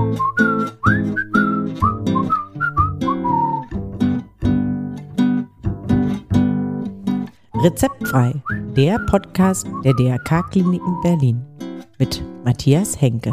Rezeptfrei, der Podcast der DRK-Kliniken Berlin mit Matthias Henke.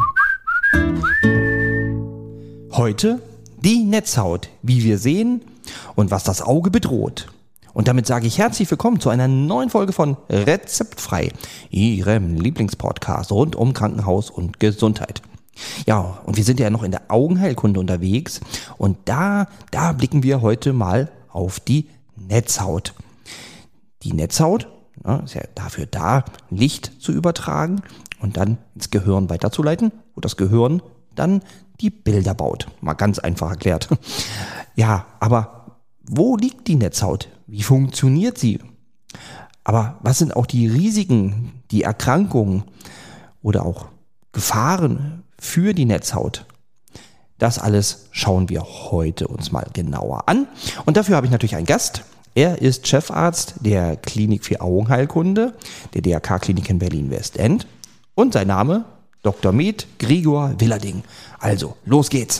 Heute die Netzhaut, wie wir sehen und was das Auge bedroht. Und damit sage ich herzlich willkommen zu einer neuen Folge von Rezeptfrei, Ihrem Lieblingspodcast rund um Krankenhaus und Gesundheit. Ja, und wir sind ja noch in der Augenheilkunde unterwegs und da blicken wir heute mal auf die Netzhaut. Die Netzhaut ist ja dafür da, Licht zu übertragen und dann ins Gehirn weiterzuleiten, wo das Gehirn dann die Bilder baut. Mal ganz einfach erklärt. Ja, aber wo liegt die Netzhaut? Wie funktioniert sie? Aber was sind auch die Risiken, die Erkrankungen oder auch Gefahren für die Netzhaut? Das alles schauen wir heute uns mal genauer an. Und dafür habe ich natürlich einen Gast. Er ist Chefarzt der Klinik für Augenheilkunde der DRK-Klinik in Berlin-Westend. Und sein Name Dr. Med Gregor Willerding. Also, los geht's.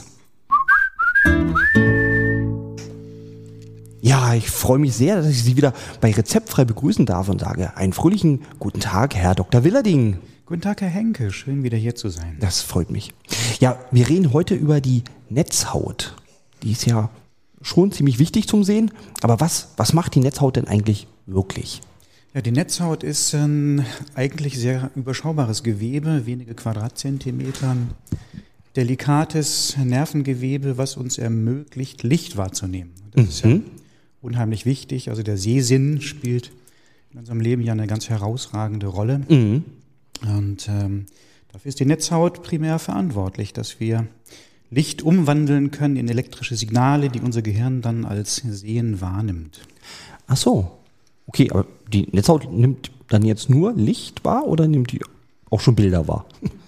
Ja, ich freue mich sehr, dass ich Sie wieder bei Rezeptfrei begrüßen darf und sage einen fröhlichen guten Tag, Herr Dr. Willerding. Guten Tag, Herr Henke. Schön, wieder hier zu sein. Das freut mich. Ja, wir reden heute über die Netzhaut. Die ist ja schon ziemlich wichtig zum Sehen. Aber was macht die Netzhaut denn eigentlich wirklich? Ja, die Netzhaut ist ein eigentlich sehr überschaubares Gewebe, wenige Quadratzentimeter, delikates Nervengewebe, was uns ermöglicht, Licht wahrzunehmen. Das ist ja unheimlich wichtig. Also der Sehsinn spielt in unserem Leben ja eine ganz herausragende Rolle. Und dafür ist die Netzhaut primär verantwortlich, dass wir Licht umwandeln können in elektrische Signale, die unser Gehirn dann als Sehen wahrnimmt. Ach so. Okay, aber die Netzhaut nimmt dann jetzt nur Licht wahr oder nimmt die auch schon Bilder wahr?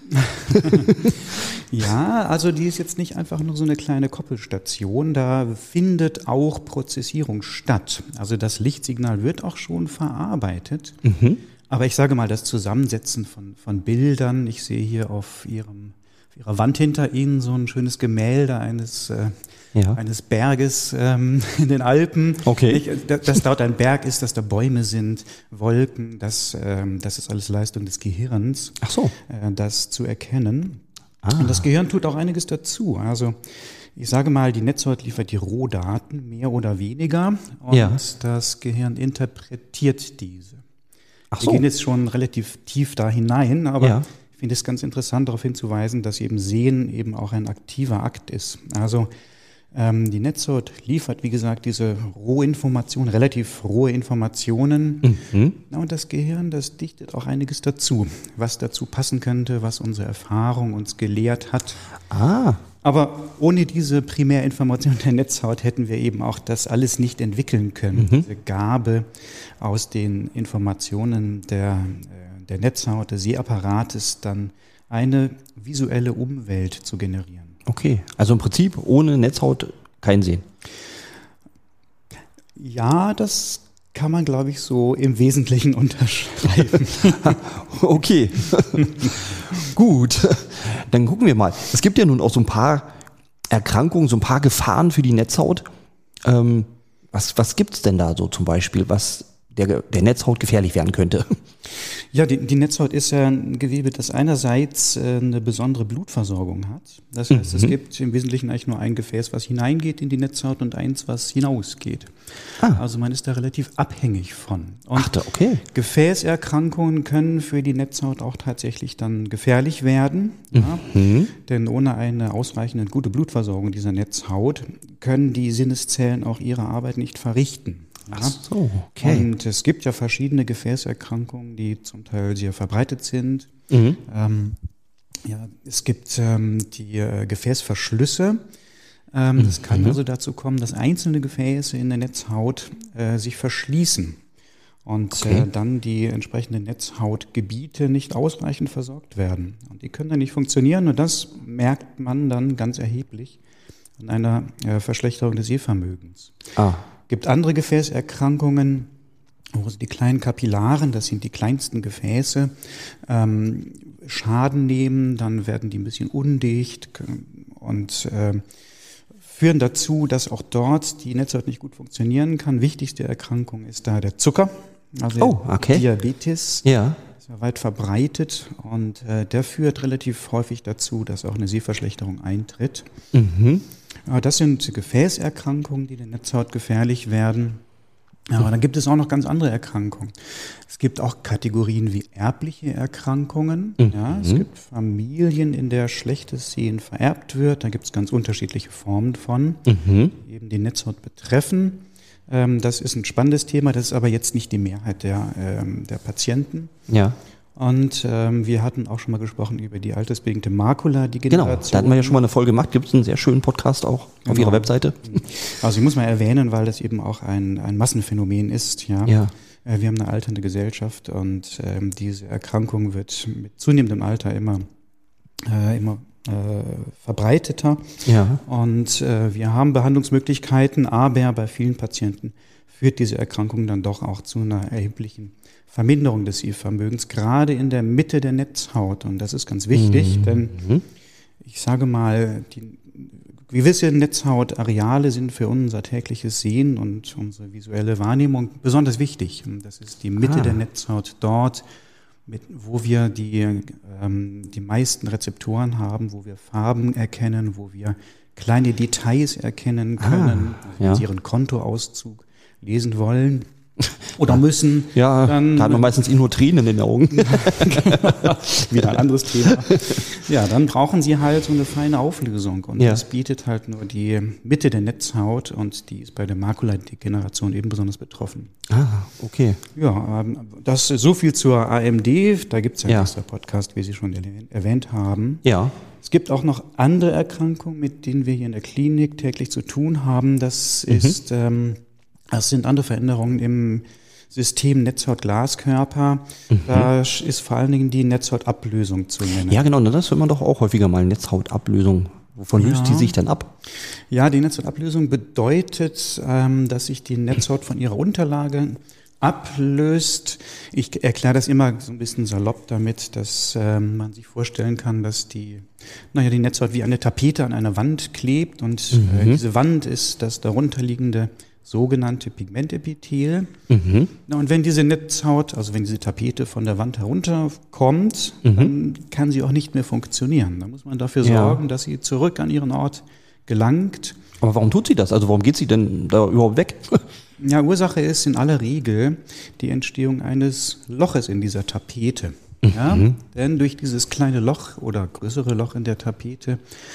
Ja, also die ist jetzt nicht einfach nur so eine kleine Koppelstation, da findet auch Prozessierung statt. Also das Lichtsignal wird auch schon verarbeitet. Aber ich sage mal, das Zusammensetzen von Bildern, ich sehe hier auf Ihrer Wand hinter Ihnen so ein schönes Gemälde eines Berges in den Alpen. Okay. Dass dort ein Berg ist, dass da Bäume sind, Wolken, das ist alles Leistung des Gehirns. Ach so. Das zu erkennen. Und das Gehirn tut auch einiges dazu. Also ich sage mal, die Netzhaut liefert die Rohdaten, mehr oder weniger. Und das Gehirn interpretiert diese. Ach so. Wir gehen jetzt schon relativ tief da hinein, aber ich finde es ganz interessant, darauf hinzuweisen, dass eben Sehen eben auch ein aktiver Akt ist. Also die Netzhaut liefert, wie gesagt, diese relativ rohe Informationen. Und das Gehirn, das dichtet auch einiges dazu, was dazu passen könnte, was unsere Erfahrung uns gelehrt hat. Aber ohne diese Primärinformation der Netzhaut hätten wir eben auch das alles nicht entwickeln können. Diese Gabe aus den Informationen der Netzhaut, des Sehapparates, dann eine visuelle Umwelt zu generieren. Okay, also im Prinzip ohne Netzhaut kein Sehen. Ja, das kann man, glaube ich, so im Wesentlichen unterschreiben. Okay, gut, dann gucken wir mal. Es gibt ja nun auch so ein paar Erkrankungen, so ein paar Gefahren für die Netzhaut. Was gibt es denn da so zum Beispiel, was der Netzhaut gefährlich werden könnte? Ja, die Netzhaut ist ja ein Gewebe, das einerseits eine besondere Blutversorgung hat. Das heißt, es gibt im Wesentlichen eigentlich nur ein Gefäß, was hineingeht in die Netzhaut und eins, was hinausgeht. Also man ist da relativ abhängig von. Und okay. Gefäßerkrankungen können für die Netzhaut auch tatsächlich dann gefährlich werden. Denn ohne eine ausreichend gute Blutversorgung dieser Netzhaut können die Sinneszellen auch ihre Arbeit nicht verrichten. Ach so, okay. Und es gibt ja verschiedene Gefäßerkrankungen, die zum Teil sehr verbreitet sind. Es gibt die Gefäßverschlüsse. Das kann also dazu kommen, dass einzelne Gefäße in der Netzhaut sich verschließen und dann die entsprechenden Netzhautgebiete nicht ausreichend versorgt werden. Und die können dann nicht funktionieren und das merkt man dann ganz erheblich an einer Verschlechterung des Sehvermögens. Gibt andere Gefäßerkrankungen, wo die kleinen Kapillaren, das sind die kleinsten Gefäße, Schaden nehmen, dann werden die ein bisschen undicht und führen dazu, dass auch dort die Netzhaut nicht gut funktionieren kann. Wichtigste Erkrankung ist da der Zucker, also Diabetes. Ja. Ist ja weit verbreitet und der führt relativ häufig dazu, dass auch eine Sehverschlechterung eintritt. Das sind Gefäßerkrankungen, die der Netzhaut gefährlich werden. Aber dann gibt es auch noch ganz andere Erkrankungen. Es gibt auch Kategorien wie erbliche Erkrankungen. Ja, es gibt Familien, in der schlechtes Sehen vererbt wird. Da gibt es ganz unterschiedliche Formen von, die eben die Netzhaut betreffen. Das ist ein spannendes Thema, das ist aber jetzt nicht die Mehrheit der Patienten. Ja. Und wir hatten auch schon mal gesprochen über die altersbedingte Makuladegeneration. Genau, da hatten wir ja schon mal eine Folge gemacht. Gibt es einen sehr schönen Podcast auch auf Ihrer Webseite. Also ich muss mal erwähnen, weil das eben auch ein Massenphänomen ist. Ja. Wir haben eine alternde Gesellschaft und diese Erkrankung wird mit zunehmendem Alter immer verbreiteter. Ja. Und wir haben Behandlungsmöglichkeiten, aber bei vielen Patienten führt diese Erkrankung dann doch auch zu einer erheblichen Verminderung des Sehvermögens, gerade in der Mitte der Netzhaut. Und das ist ganz wichtig, denn ich sage mal, die gewisse Netzhautareale sind für unser tägliches Sehen und unsere visuelle Wahrnehmung besonders wichtig. Und das ist die Mitte der Netzhaut, dort, wo wir die meisten Rezeptoren haben, wo wir Farben erkennen, wo wir kleine Details erkennen können, wenn Sie Ihren Kontoauszug lesen wollen. Oder müssen. Ja, dann da hat man meistens nur Tränen in den Augen. Wieder ein anderes Thema. Ja, dann brauchen Sie halt so eine feine Auflösung. Und das bietet halt nur die Mitte der Netzhaut und die ist bei der Makuladegeneration eben besonders betroffen. Okay. Ja, das ist so viel zur AMD. Da gibt es ja einen extra Podcast, wie Sie schon erwähnt haben. Ja. Es gibt auch noch andere Erkrankungen, mit denen wir hier in der Klinik täglich zu tun haben. Das ist das sind andere Veränderungen im System Netzhaut-Glaskörper. Da ist vor allen Dingen die Netzhautablösung zu nennen. Ja, genau, das hört man doch auch häufiger mal, Netzhautablösung. Wovon löst die sich dann ab? Ja, die Netzhautablösung bedeutet, dass sich die Netzhaut von ihrer Unterlage ablöst. Ich erkläre das immer so ein bisschen salopp damit, dass man sich vorstellen kann, dass die Netzhaut wie eine Tapete an einer Wand klebt und diese Wand ist das darunterliegende sogenannte Pigmentepithel. Und wenn diese Netzhaut, also wenn diese Tapete von der Wand herunterkommt, dann kann sie auch nicht mehr funktionieren. Da muss man dafür sorgen, dass sie zurück an ihren Ort gelangt. Aber warum tut sie das? Also warum geht sie denn da überhaupt weg? Ja, Ursache ist in aller Regel die Entstehung eines Loches in dieser Tapete. Ja, denn durch dieses kleine Loch oder größere Loch in der Tapete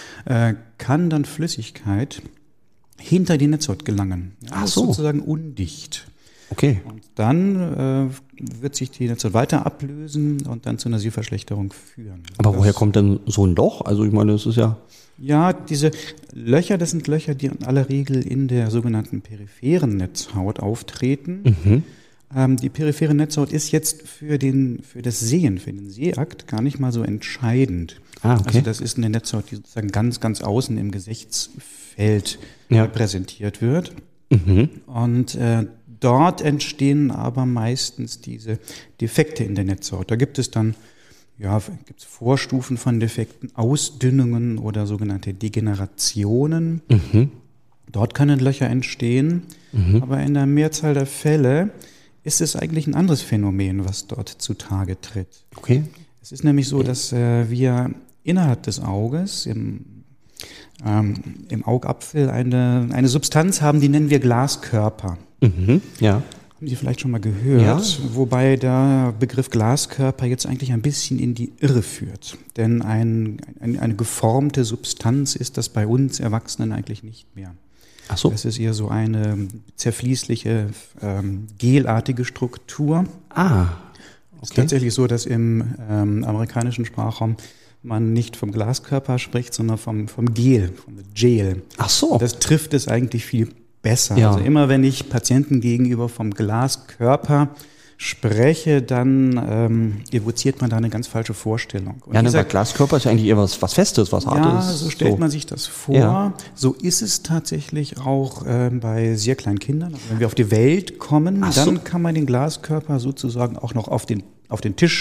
kann dann Flüssigkeit hinter die Netzhaut gelangen. Ja, das ist sozusagen undicht. Okay. Und dann wird sich die Netzhaut weiter ablösen und dann zu einer Sehverschlechterung führen. Aber woher kommt denn so ein Loch? Also ich meine, das ist ja... Ja, diese Löcher, das sind Löcher, die in aller Regel in der sogenannten peripheren Netzhaut auftreten. Die periphere Netzhaut ist jetzt für das Sehen, für den Sehakt gar nicht mal so entscheidend. Okay. Also das ist eine Netzhaut, die sozusagen ganz, ganz außen im Gesichtsfeld präsentiert wird. Und dort entstehen aber meistens diese Defekte in der Netzhaut. Da gibt es dann gibt's Vorstufen von Defekten, Ausdünnungen oder sogenannte Degenerationen. Dort können Löcher entstehen, aber in der Mehrzahl der Fälle ist es eigentlich ein anderes Phänomen, was dort zutage tritt. Okay. Es ist nämlich so, dass wir innerhalb des Auges, im Augapfel, eine Substanz haben, die nennen wir Glaskörper. Ja. Haben Sie vielleicht schon mal gehört, wobei der Begriff Glaskörper jetzt eigentlich ein bisschen in die Irre führt. Denn eine geformte Substanz ist das bei uns Erwachsenen eigentlich nicht mehr. Ach so. Das ist eher so eine zerfließliche, gelartige Struktur. Okay. Es ist tatsächlich so, dass im amerikanischen Sprachraum man nicht vom Glaskörper spricht, sondern vom Gel, vom Gel. Ach so. Das trifft es eigentlich viel besser. Also immer wenn ich Patienten gegenüber vom Glaskörper spreche, dann evoziert man da eine ganz falsche Vorstellung. Und aber Glaskörper ist ja eigentlich eher was Festes, was Hartes. Ja, so stellt man sich das vor. Ja. So ist es tatsächlich auch bei sehr kleinen Kindern. Also wenn wir auf die Welt kommen, dann kann man den Glaskörper sozusagen auch noch auf den Tisch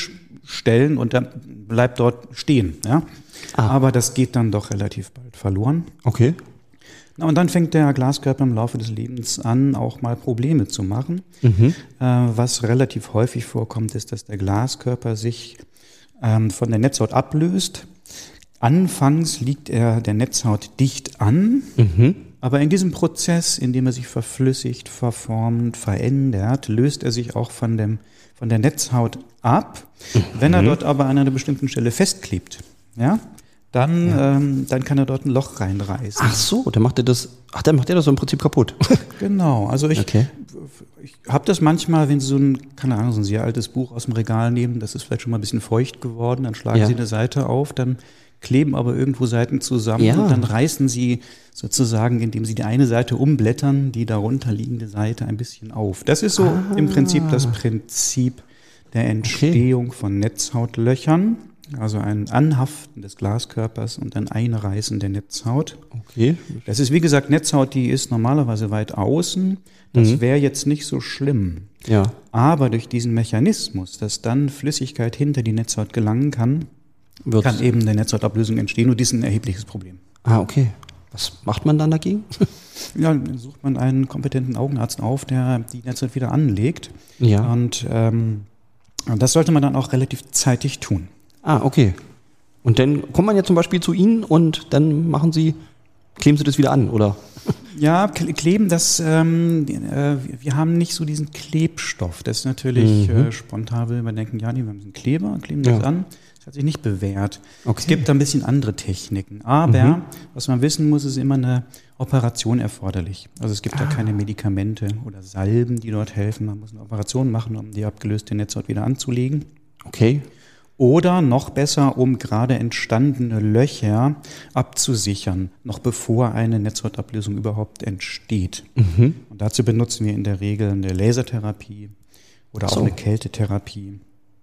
stellen und dann bleibt dort stehen. Ja? Aber das geht dann doch relativ bald verloren. Okay. Na, und dann fängt der Glaskörper im Laufe des Lebens an, auch mal Probleme zu machen. Was relativ häufig vorkommt, ist, dass der Glaskörper sich von der Netzhaut ablöst. Anfangs liegt er der Netzhaut dicht an, aber in diesem Prozess, in dem er sich verflüssigt, verformt, verändert, löst er sich auch von der Netzhaut ab. Wenn er dort aber an einer bestimmten Stelle festklebt, ja, dann kann er dort ein Loch reinreißen. Ach so, dann macht er das so im Prinzip kaputt. Genau, also ich habe das manchmal, wenn Sie so ein sehr altes Buch aus dem Regal nehmen, das ist vielleicht schon mal ein bisschen feucht geworden, dann schlagen Sie eine Seite auf, dann kleben aber irgendwo Seiten zusammen und dann reißen Sie sozusagen, indem Sie die eine Seite umblättern, die darunter liegende Seite ein bisschen auf. Das ist so im Prinzip das Prinzip der Entstehung von Netzhautlöchern. Also ein Anhaften des Glaskörpers und ein Einreißen der Netzhaut. Okay. Das ist, wie gesagt, Netzhaut, die ist normalerweise weit außen. Das wäre jetzt nicht so schlimm. Ja. Aber durch diesen Mechanismus, dass dann Flüssigkeit hinter die Netzhaut gelangen kann eben eine Netzhautablösung entstehen. Und dies ist ein erhebliches Problem. Ah, okay. Was macht man dann dagegen? Ja, dann sucht man einen kompetenten Augenarzt auf, der die Netzhaut wieder anlegt. Ja. Und das sollte man dann auch relativ zeitig tun. Ah, okay. Und dann kommt man ja zum Beispiel zu Ihnen und dann kleben Sie das wieder an, oder? Ja, kleben, wir haben nicht so diesen Klebstoff. Das ist natürlich spontan, will man denken, wir haben einen Kleber, kleben das an. Das hat sich nicht bewährt. Okay. Es gibt ein bisschen andere Techniken. Aber was man wissen muss, ist immer eine Operation erforderlich. Also es gibt da keine Medikamente oder Salben, die dort helfen. Man muss eine Operation machen, um die abgelöste Netzhaut wieder anzulegen. Okay. Oder noch besser, um gerade entstandene Löcher abzusichern, noch bevor eine Netzhautablösung überhaupt entsteht. Und dazu benutzen wir in der Regel eine Lasertherapie oder auch eine Kältetherapie.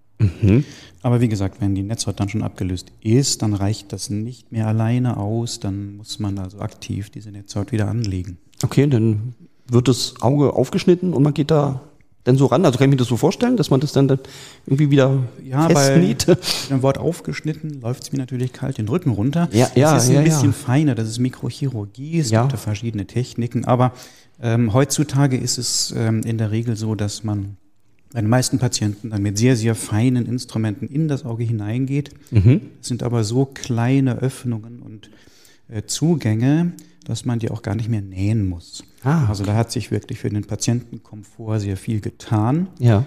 Aber wie gesagt, wenn die Netzhaut dann schon abgelöst ist, dann reicht das nicht mehr alleine aus, dann muss man also aktiv diese Netzhaut wieder anlegen. Okay, dann wird das Auge aufgeschnitten und man geht da dann so ran? Also kann ich mir das so vorstellen, dass man das dann irgendwie wieder festnäht? Bei dem Wort aufgeschnitten läuft es mir natürlich kalt den Rücken runter. Das ist ein bisschen feiner, das ist Mikrochirurgie, es gibt da verschiedene Techniken, aber heutzutage ist es in der Regel so, dass man bei den meisten Patienten dann mit sehr, sehr feinen Instrumenten in das Auge hineingeht. Es sind aber so kleine Öffnungen und Zugänge, dass man die auch gar nicht mehr nähen muss. Also da hat sich wirklich für den Patientenkomfort sehr viel getan. Ja.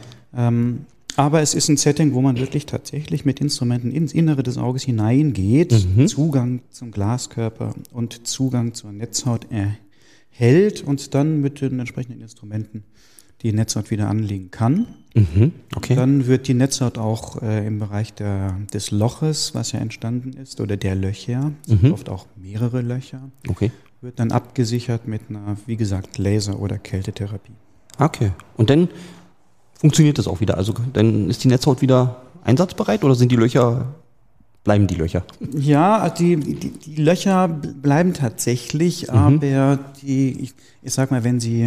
Aber es ist ein Setting, wo man wirklich tatsächlich mit Instrumenten ins Innere des Auges hineingeht, Zugang zum Glaskörper und Zugang zur Netzhaut erhält und dann mit den entsprechenden Instrumenten die Netzhaut wieder anlegen kann. Okay. Dann wird die Netzhaut auch im Bereich des Loches, was ja entstanden ist, oder der Löcher, oft auch mehrere Löcher, wird dann abgesichert mit einer, wie gesagt, Laser- oder Kältetherapie. Okay. Und dann funktioniert das auch wieder? Also dann ist die Netzhaut wieder einsatzbereit oder bleiben die Löcher? Ja, die Löcher bleiben tatsächlich, aber ich sag mal, wenn Sie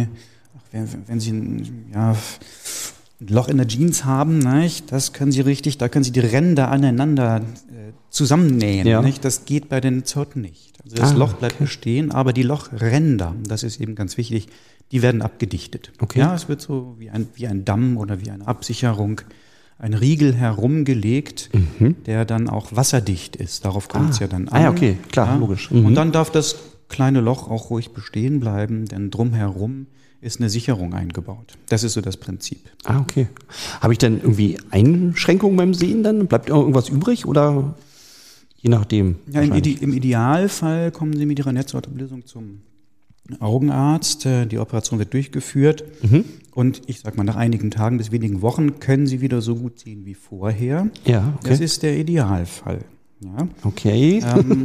ein Loch in der Jeans haben, nicht, da können Sie die Ränder aneinander zusammennähen. Ja. Nicht? Das geht bei der Netzhaut nicht. Also das Loch bleibt bestehen, aber die Lochränder, das ist eben ganz wichtig, die werden abgedichtet. Okay. Ja, es wird so wie ein Damm oder wie eine Absicherung, ein Riegel herumgelegt, der dann auch wasserdicht ist. Darauf kommt es ja dann an. Okay, klar, logisch. Und dann darf das kleine Loch auch ruhig bestehen bleiben, denn drumherum ist eine Sicherung eingebaut. Das ist so das Prinzip. Okay. Habe ich denn irgendwie Einschränkungen beim Sehen dann? Bleibt irgendwas übrig oder je nachdem? Ja, im Idealfall kommen Sie mit Ihrer Netzhautablösung zum Augenarzt. Die Operation wird durchgeführt und ich sag mal, nach einigen Tagen bis wenigen Wochen können Sie wieder so gut sehen wie vorher. Ja, okay. Das ist der Idealfall. Ja. Okay.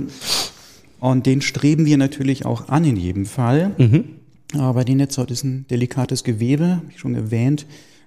Und den streben wir natürlich auch an in jedem Fall. Aber die Netzhaut ist ein delikates Gewebe, habe ich schon erwähnt.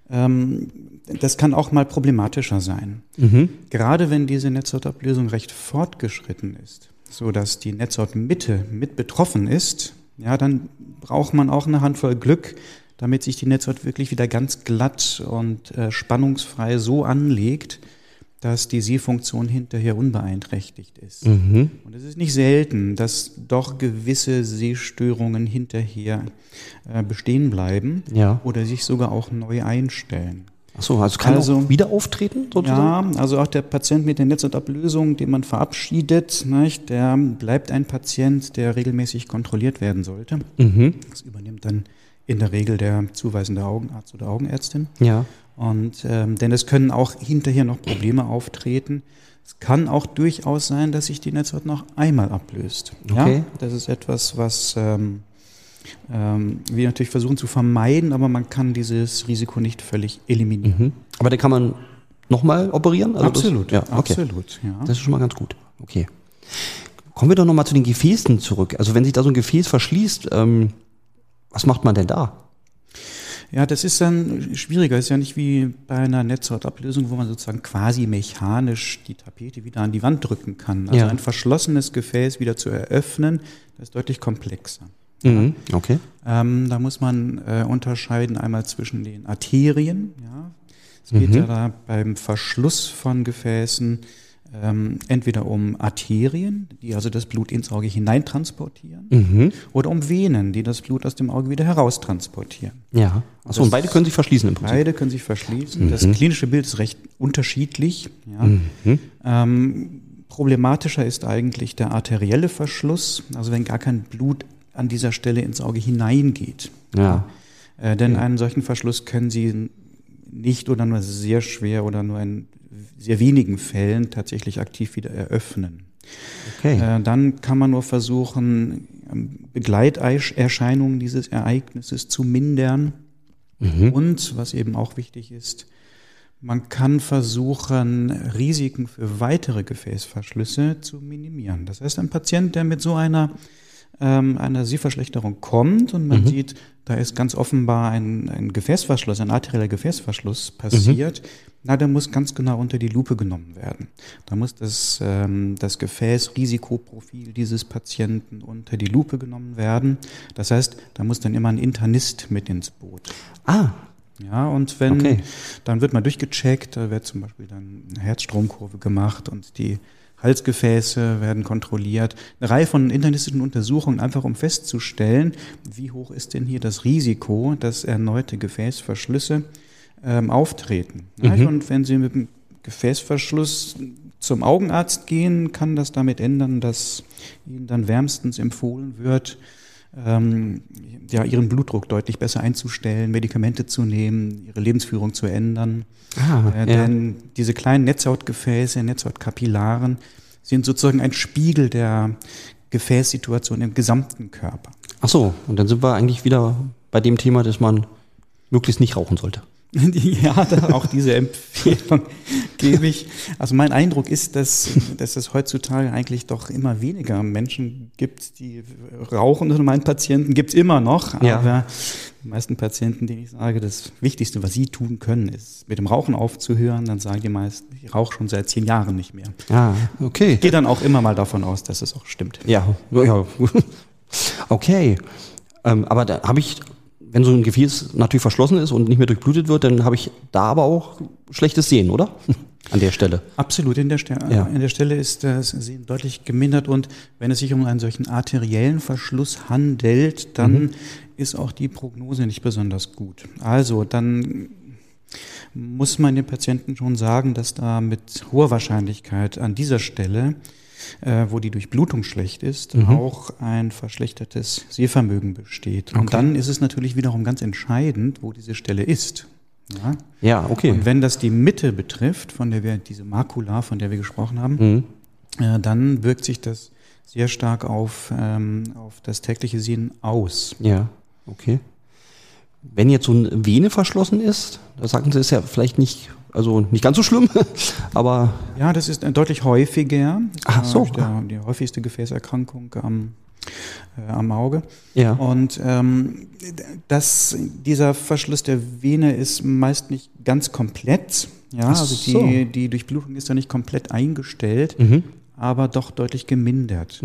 Das kann auch mal problematischer sein. Gerade wenn diese Netzhautablösung recht fortgeschritten ist, sodass die Netzhautmitte mit betroffen ist, ja, dann braucht man auch eine Handvoll Glück, damit sich die Netzhaut wirklich wieder ganz glatt und spannungsfrei so anlegt, dass die Sehfunktion hinterher unbeeinträchtigt ist. Und es ist nicht selten, dass doch gewisse Sehstörungen hinterher bestehen bleiben oder sich sogar auch neu einstellen. Ach so, also kann auch wieder auftreten sozusagen? Ja, also auch der Patient mit der Netzhautablösung, den man verabschiedet, nicht, der bleibt ein Patient, der regelmäßig kontrolliert werden sollte. Das übernimmt dann in der Regel der zuweisende Augenarzt oder Augenärztin. Ja. Und denn es können auch hinterher noch Probleme auftreten. Es kann auch durchaus sein, dass sich die Netzhaut noch einmal ablöst. Okay. Ja, das ist etwas, was wir natürlich versuchen zu vermeiden, aber man kann dieses Risiko nicht völlig eliminieren. Aber den kann man nochmal operieren? Also absolut, das, ja, okay. Absolut. Ja. Das ist schon mal ganz gut. Okay. Kommen wir doch nochmal zu den Gefäßen zurück. Also wenn sich da so ein Gefäß verschließt, was macht man denn da? Ja, das ist dann schwieriger. Es ist ja nicht wie bei einer Netzhautablösung, wo man sozusagen quasi mechanisch die Tapete wieder an die Wand drücken kann. Also ein verschlossenes Gefäß wieder zu eröffnen, das ist deutlich komplexer. Okay. Da muss man unterscheiden einmal zwischen den Arterien. Ja. Es geht ja da beim Verschluss von Gefäßen entweder um Arterien, die also das Blut ins Auge hineintransportieren, oder um Venen, die das Blut aus dem Auge wieder heraustransportieren. Ja, achso, und beide können sich verschließen im Prinzip. Beide können sich verschließen. Das klinische Bild ist recht unterschiedlich. Ja. Problematischer ist eigentlich der arterielle Verschluss, also wenn gar kein Blut an dieser Stelle ins Auge hineingeht. Ja. Denn einen solchen Verschluss können Sie nicht oder nur sehr schwer oder nur in sehr wenigen Fällen tatsächlich aktiv wieder eröffnen. Okay. Dann kann man nur versuchen, Begleiterscheinungen dieses Ereignisses zu mindern. Und, was eben auch wichtig ist, man kann versuchen, Risiken für weitere Gefäßverschlüsse zu minimieren. Das heißt, ein Patient, der mit so einer Sehverschlechterung kommt und man sieht, da ist ganz offenbar ein Gefäßverschluss, ein arterieller Gefäßverschluss passiert, der muss ganz genau unter die Lupe genommen werden. Da muss das Gefäßrisikoprofil dieses Patienten unter die Lupe genommen werden. Das heißt, da muss dann immer ein Internist mit ins Boot. Ja, und dann wird mal durchgecheckt, da wird zum Beispiel dann eine Herzstromkurve gemacht und die Halsgefäße werden kontrolliert. Eine Reihe von internistischen Untersuchungen, einfach um festzustellen, wie hoch ist denn hier das Risiko, dass erneute Gefäßverschlüsse auftreten. Und wenn Sie mit dem Gefäßverschluss zum Augenarzt gehen, kann das damit ändern, dass Ihnen dann wärmstens empfohlen wird, Ihren Blutdruck deutlich besser einzustellen, Medikamente zu nehmen, Ihre Lebensführung zu ändern. Denn diese kleinen Netzhautgefäße, Netzhautkapillaren, sind sozusagen ein Spiegel der Gefäßsituation im gesamten Körper. Ach so, und dann sind wir eigentlich wieder bei dem Thema, dass man möglichst nicht rauchen sollte. Ja, auch diese Empfehlung gebe ich. Also mein Eindruck ist, dass es heutzutage eigentlich doch immer weniger Menschen gibt, die rauchen. Unter meinen Patienten gibt es immer noch, aber die meisten Patienten, denen ich sage, das Wichtigste, was sie tun können, ist mit dem Rauchen aufzuhören, dann sagen die meisten, ich rauche schon seit 10 Jahren nicht mehr. Okay. Ich gehe dann auch immer mal davon aus, dass es auch stimmt. Ja. Okay. Aber da habe ich, wenn so ein Gefäß natürlich verschlossen ist und nicht mehr durchblutet wird, dann habe ich da aber auch schlechtes Sehen, oder? An der Stelle. Absolut, an der Stelle ist das Sehen deutlich gemindert und wenn es sich um einen solchen arteriellen Verschluss handelt, dann ist auch die Prognose nicht besonders gut. Also dann muss man den Patienten schon sagen, dass da mit hoher Wahrscheinlichkeit an dieser Stelle, wo die Durchblutung schlecht ist, auch ein verschlechtertes Sehvermögen besteht. Und dann ist es natürlich wiederum ganz entscheidend, wo diese Stelle ist. Ja, okay. Und wenn das die Mitte betrifft, von der wir diese Makula, von der wir gesprochen haben, dann wirkt sich das sehr stark auf das tägliche Sehen aus. Ja, okay. Wenn jetzt so eine Vene verschlossen ist, da sagen Sie, ist ja vielleicht nicht ganz so schlimm, aber... Ja, das ist deutlich häufiger. Ach so. Die häufigste Gefäßerkrankung am Auge. Ja. Und dieser Verschluss der Vene ist meist nicht ganz komplett. Ja, also die Durchblutung ist da nicht komplett eingestellt, aber doch deutlich gemindert.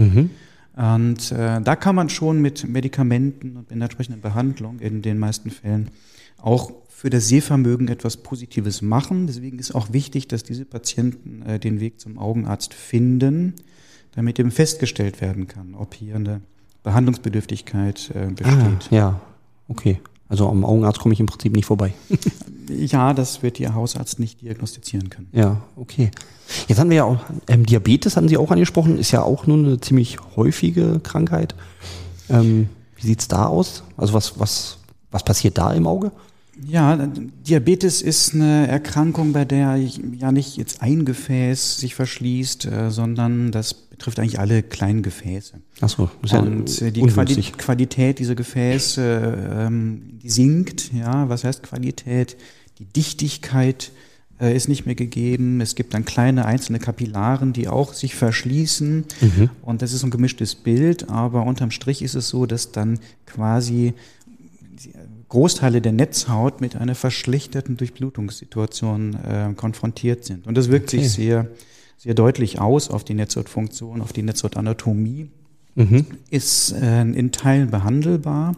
Und da kann man schon mit Medikamenten und in der entsprechenden Behandlung in den meisten Fällen auch für das Sehvermögen etwas Positives machen. Deswegen ist auch wichtig, dass diese Patienten den Weg zum Augenarzt finden, damit eben festgestellt werden kann, ob hier eine Behandlungsbedürftigkeit besteht. Ja, okay. Also am Augenarzt komme ich im Prinzip nicht vorbei. Ja, das wird Ihr Hausarzt nicht diagnostizieren können. Ja, okay. Jetzt haben wir ja auch, Diabetes hatten Sie auch angesprochen, ist ja auch nur eine ziemlich häufige Krankheit. Wie sieht's da aus? Also was passiert da im Auge? Ja, Diabetes ist eine Erkrankung, bei der ja nicht jetzt ein Gefäß sich verschließt, sondern das betrifft eigentlich alle kleinen Gefäße. Ach so, das ist und die Qualität dieser Gefäße, die sinkt. Ja, was heißt Qualität? Die Dichtigkeit ist nicht mehr gegeben. Es gibt dann kleine einzelne Kapillaren, die auch sich verschließen. Und das ist ein gemischtes Bild. Aber unterm Strich ist es so, dass dann quasi Großteile der Netzhaut mit einer verschlechterten Durchblutungssituation konfrontiert sind. Und das wirkt sich sehr, sehr deutlich aus auf die Netzhautfunktion, auf die Netzhautanatomie. Ist in Teilen behandelbar.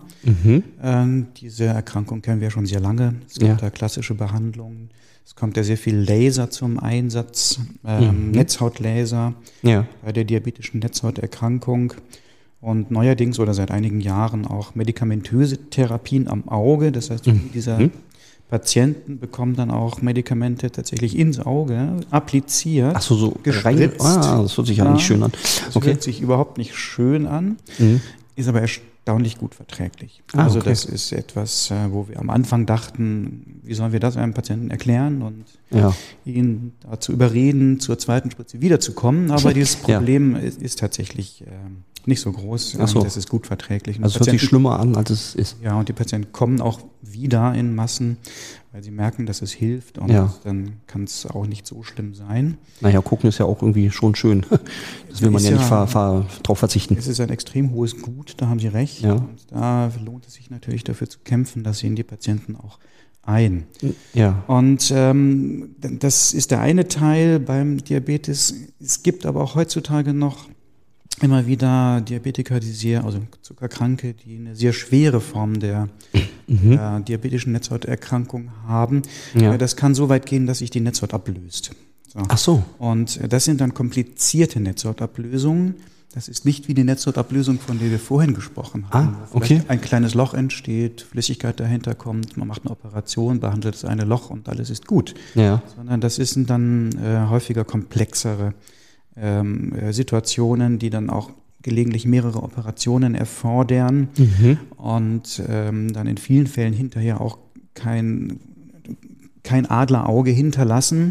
Diese Erkrankung kennen wir schon sehr lange. Es gibt da klassische Behandlungen. Es kommt ja sehr viel Laser zum Einsatz, Netzhautlaser bei der diabetischen Netzhauterkrankung. Und neuerdings oder seit einigen Jahren auch medikamentöse Therapien am Auge. Das heißt, dieser Patienten bekommen dann auch Medikamente tatsächlich ins Auge appliziert. Ach so gespritzt. Das hört sich ja nicht schön an. Das hört sich überhaupt nicht schön an, ist aber erstaunlich gut verträglich. Also das ist etwas, wo wir am Anfang dachten, wie sollen wir das einem Patienten erklären und ihn dazu überreden, zur zweiten Spritze wiederzukommen. Aber dieses Problem ist tatsächlich nicht so groß. Das ist gut verträglich. Also es hört sich schlimmer an, als es ist. Ja, und die Patienten kommen auch wieder in Massen, weil sie merken, dass es hilft und dann kann es auch nicht so schlimm sein. Naja, gucken ist ja auch irgendwie schon schön. Das will man ja nicht drauf verzichten. Es ist ein extrem hohes Gut, da haben Sie recht. Ja. Und da lohnt es sich natürlich dafür zu kämpfen, das sehen die Patienten auch ein. Ja. Und das ist der eine Teil beim Diabetes. Es gibt aber auch heutzutage noch immer wieder Diabetiker, also Zuckerkranke, die eine sehr schwere Form der diabetischen Netzhauterkrankung haben. Ja. Das kann so weit gehen, dass sich die Netzhaut ablöst. So. Ach so. Und das sind dann komplizierte Netzhautablösungen. Das ist nicht wie die Netzhautablösung, von der wir vorhin gesprochen haben. Wo vielleicht ein kleines Loch entsteht, Flüssigkeit dahinter kommt, man macht eine Operation, behandelt das eine Loch und alles ist gut. Ja. Sondern das sind dann häufiger komplexere Situationen, die dann auch gelegentlich mehrere Operationen erfordern und dann in vielen Fällen hinterher auch kein Adlerauge hinterlassen.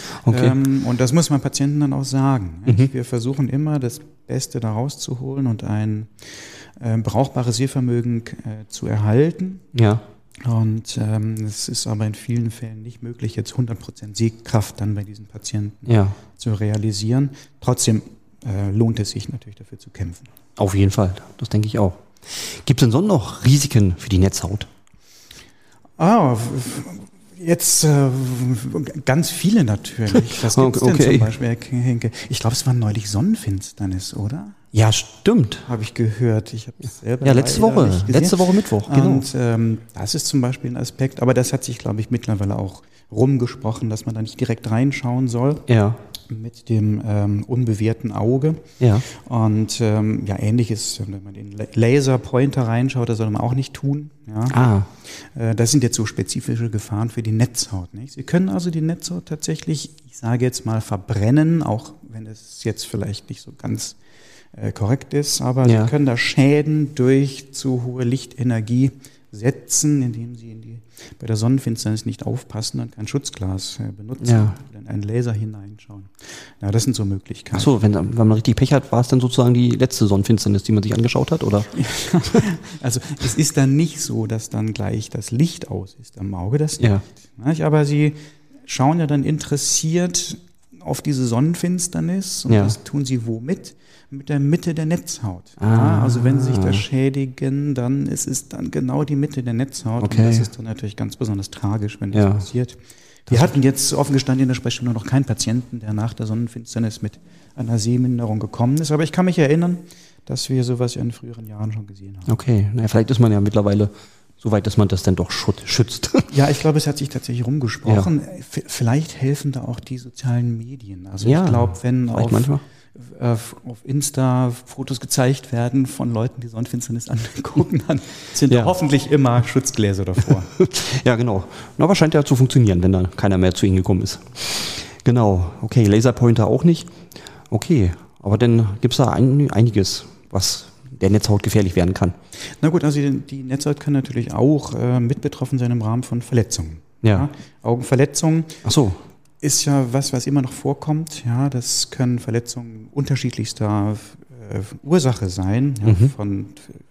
Und das muss man Patienten dann auch sagen. Wir versuchen immer, das Beste da rauszuholen und ein brauchbares Sehvermögen zu erhalten. Ja. Und es ist aber in vielen Fällen nicht möglich, jetzt 100% Sehkraft dann bei diesen Patienten zu realisieren. Trotzdem lohnt es sich natürlich dafür zu kämpfen. Auf jeden Fall, das denke ich auch. Gibt es denn sonst noch Risiken für die Netzhaut? Jetzt ganz viele natürlich. Was gibt es denn zum Beispiel, Henke? Ich glaube, es war neulich Sonnenfinsternis, oder? Ja, stimmt. Habe ich gehört. Ich habe es selber letzte Woche Mittwoch, genau. Und das ist zum Beispiel ein Aspekt, aber das hat sich, glaube ich, mittlerweile auch rumgesprochen, dass man da nicht direkt reinschauen soll. Ja. Mit dem unbewehrten Auge. Ja. Und ähnliches, wenn man den Laserpointer reinschaut, das soll man auch nicht tun. Ja. Das sind jetzt so spezifische Gefahren für die Netzhaut. Nicht? Sie können also die Netzhaut tatsächlich, ich sage jetzt mal, verbrennen, auch wenn es jetzt vielleicht nicht so ganz korrekt ist, aber Sie können da Schäden durch zu hohe Lichtenergie setzen, indem Sie bei der Sonnenfinsternis nicht aufpassen und kein Schutzglas benutzen oder in einen Laser hineinschauen. Ja, das sind so Möglichkeiten. Ach so, wenn man richtig Pech hat, war es dann sozusagen die letzte Sonnenfinsternis, die man sich angeschaut hat, oder? Also es ist dann nicht so, dass dann gleich das Licht aus ist am Auge, das nicht. Aber Sie schauen ja dann interessiert auf diese Sonnenfinsternis und das tun Sie womit? Mit der Mitte der Netzhaut. Also wenn Sie sich da schädigen, dann ist es dann genau die Mitte der Netzhaut. Okay. Und das ist dann natürlich ganz besonders tragisch, wenn das passiert. Wir hatten jetzt offen gestanden in der Sprechstunde noch keinen Patienten, der nach der Sonnenfinsternis mit einer Sehminderung gekommen ist. Aber ich kann mich erinnern, dass wir sowas in früheren Jahren schon gesehen haben. Okay, vielleicht ist man ja mittlerweile soweit, dass man das dann doch schützt. Ja, ich glaube, es hat sich tatsächlich rumgesprochen. Ja. Vielleicht helfen da auch die sozialen Medien. Also ich glaube, wenn auf Insta Fotos gezeigt werden von Leuten, die Sonnenfinsternis angucken, dann sind hoffentlich immer Schutzgläser davor. Ja, genau. Na, aber scheint ja zu funktionieren, wenn da keiner mehr zu Ihnen gekommen ist. Genau. Okay, Laserpointer auch nicht. Okay, aber dann gibt es da einiges, was der Netzhaut gefährlich werden kann. Na gut, also die Netzhaut kann natürlich auch mit betroffen sein im Rahmen von Verletzungen. Ja. Augenverletzungen. Ach so. Ist ja was immer noch vorkommt. Ja, das können Verletzungen unterschiedlichster Ursache sein, von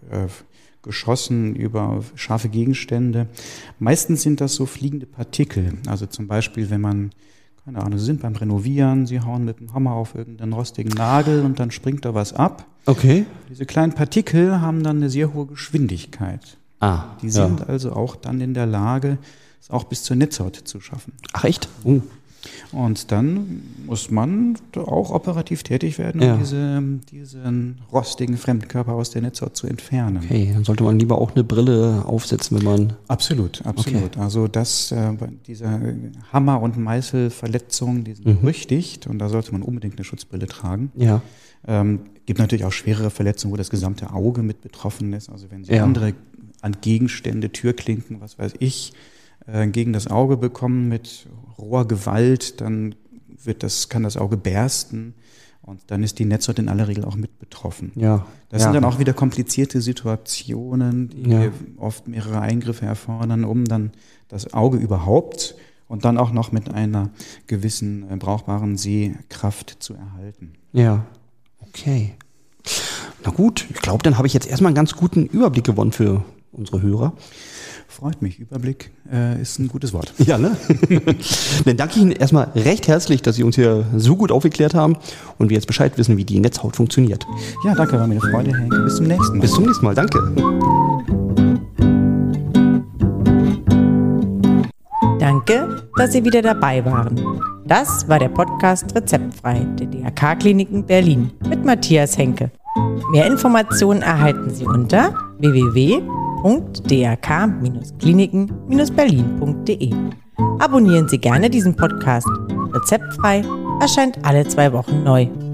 Geschossen über scharfe Gegenstände. Meistens sind das so fliegende Partikel. Also zum Beispiel, wenn man, keine Ahnung, Sie sind beim Renovieren, Sie hauen mit dem Hammer auf irgendeinen rostigen Nagel und dann springt da was ab. Okay. Diese kleinen Partikel haben dann eine sehr hohe Geschwindigkeit. Die sind also auch dann in der Lage, es auch bis zur Netzhaut zu schaffen. Ach echt? Und dann muss man auch operativ tätig werden, um diesen rostigen Fremdkörper aus der Netzhaut zu entfernen. Okay, dann sollte man lieber auch eine Brille aufsetzen, wenn man... Absolut. Okay. Also diese Hammer- und Meißelverletzungen, die sind berüchtigt und da sollte man unbedingt eine Schutzbrille tragen. Ja. Gibt natürlich auch schwerere Verletzungen, wo das gesamte Auge mit betroffen ist. Also wenn Sie andere an Gegenstände, Türklinken, was weiß ich, gegen das Auge bekommen mit roher Gewalt, dann kann das Auge bersten und dann ist die Netzhaut in aller Regel auch mit betroffen. Ja. Das sind dann auch wieder komplizierte Situationen, die oft mehrere Eingriffe erfordern, um dann das Auge überhaupt und dann auch noch mit einer gewissen brauchbaren Sehkraft zu erhalten. Ja, okay. Na gut, ich glaube, dann habe ich jetzt erstmal einen ganz guten Überblick gewonnen für unsere Hörer. Freut mich. Überblick ist ein gutes Wort. Ja, ne? Dann danke ich Ihnen erstmal recht herzlich, dass Sie uns hier so gut aufgeklärt haben und wir jetzt Bescheid wissen, wie die Netzhaut funktioniert. Ja, danke, war mir eine Freude, Henke. Bis zum nächsten Mal. Bis zum nächsten Mal, danke. Danke, dass Sie wieder dabei waren. Das war der Podcast Rezeptfrei der DRK-Kliniken Berlin mit Matthias Henke. Mehr Informationen erhalten Sie unter www.drk-kliniken-berlin.de. Abonnieren Sie gerne diesen Podcast. Rezeptfrei erscheint alle 2 Wochen neu.